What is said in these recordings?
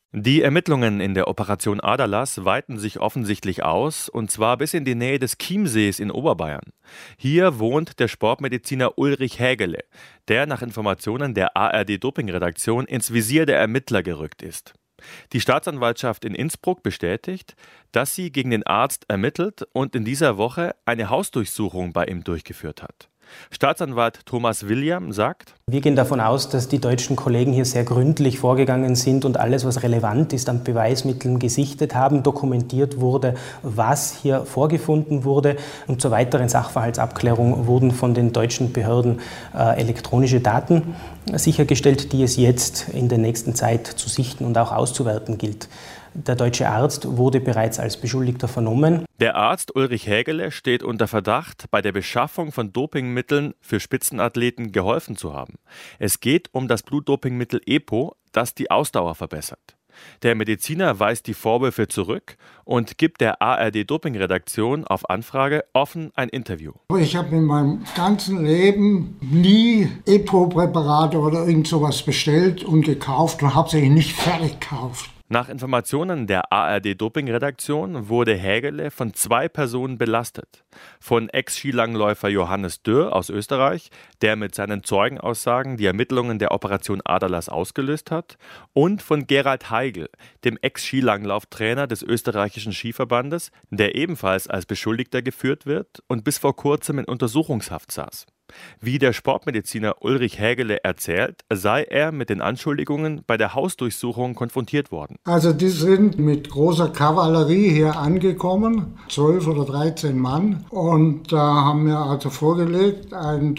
Die Ermittlungen in der Operation Aderlass weiten sich offensichtlich aus, und zwar bis in die Nähe des Chiemsees in Oberbayern. Hier wohnt der Sportmediziner Ulrich Hägele, der nach Informationen der ARD-Doping-Redaktion ins Visier der Ermittler gerückt ist. Die Staatsanwaltschaft in Innsbruck bestätigt, dass sie gegen den Arzt ermittelt und in dieser Woche eine Hausdurchsuchung bei ihm durchgeführt hat. Staatsanwalt Thomas William sagt: Wir gehen davon aus, dass die deutschen Kollegen hier sehr gründlich vorgegangen sind und alles, was relevant ist, an Beweismitteln gesichtet haben, dokumentiert wurde, was hier vorgefunden wurde. Und zur weiteren Sachverhaltsabklärung wurden von den deutschen Behörden elektronische Daten sichergestellt, die es jetzt in der nächsten Zeit zu sichten und auch auszuwerten gilt. Der deutsche Arzt wurde bereits als Beschuldigter vernommen. Der Arzt Ulrich Hägele steht unter Verdacht, bei der Beschaffung von Dopingmitteln für Spitzenathleten geholfen zu haben. Es geht um das Blutdopingmittel EPO, das die Ausdauer verbessert. Der Mediziner weist die Vorwürfe zurück und gibt der ARD-Doping-Redaktion auf Anfrage offen ein Interview. Ich habe in meinem ganzen Leben nie EPO-Präparate oder irgend sowas bestellt und gekauft und hauptsächlich nicht fertig gekauft. Nach Informationen der ARD-Doping-Redaktion wurde Hägele von 2 Personen belastet. Von Ex-Skilangläufer Johannes Dürr aus Österreich, der mit seinen Zeugenaussagen die Ermittlungen der Operation Aderlass ausgelöst hat, und von Gerald Heigl, dem Ex-Skilanglauftrainer des österreichischen Skiverbandes, der ebenfalls als Beschuldigter geführt wird und bis vor kurzem in Untersuchungshaft saß. Wie der Sportmediziner Ulrich Hägele erzählt, sei er mit den Anschuldigungen bei der Hausdurchsuchung konfrontiert worden. Also die sind mit großer Kavallerie hier angekommen, 12 oder 13 Mann. Und da haben wir also vorgelegt einen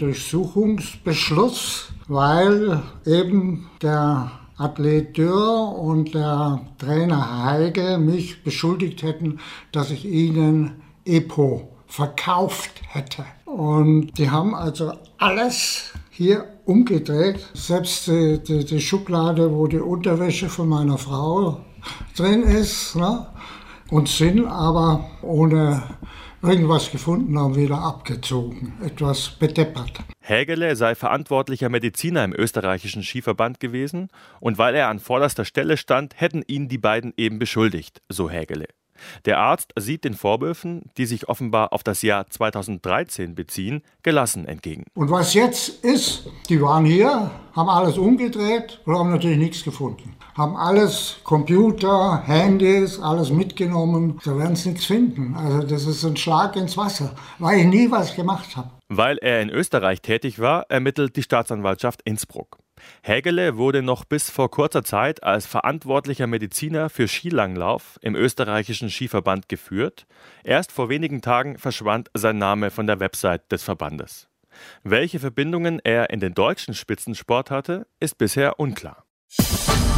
Durchsuchungsbeschluss, weil eben der Athlet Dürr und der Trainer Heigl mich beschuldigt hätten, dass ich ihnen EPO verkauft hätte. Und die haben also alles hier umgedreht, selbst die Schublade, wo die Unterwäsche von meiner Frau drin ist, ne? Und sind aber ohne irgendwas gefunden haben, wieder abgezogen, etwas bedeppert. Hägele sei verantwortlicher Mediziner im österreichischen Skiverband gewesen, und weil er an vorderster Stelle stand, hätten ihn die beiden eben beschuldigt, so Hägele. Der Arzt sieht den Vorwürfen, die sich offenbar auf das Jahr 2013 beziehen, gelassen entgegen. Und was jetzt ist, die waren hier, haben alles umgedreht und haben natürlich nichts gefunden. Haben alles, Computer, Handys, alles mitgenommen. Da werden sie nichts finden. Also das ist ein Schlag ins Wasser, weil ich nie was gemacht habe. Weil er in Österreich tätig war, ermittelt die Staatsanwaltschaft Innsbruck. Hägele wurde noch bis vor kurzer Zeit als verantwortlicher Mediziner für Skilanglauf im österreichischen Skiverband geführt. Erst vor wenigen Tagen verschwand sein Name von der Website des Verbandes. Welche Verbindungen er in den deutschen Spitzensport hatte, ist bisher unklar.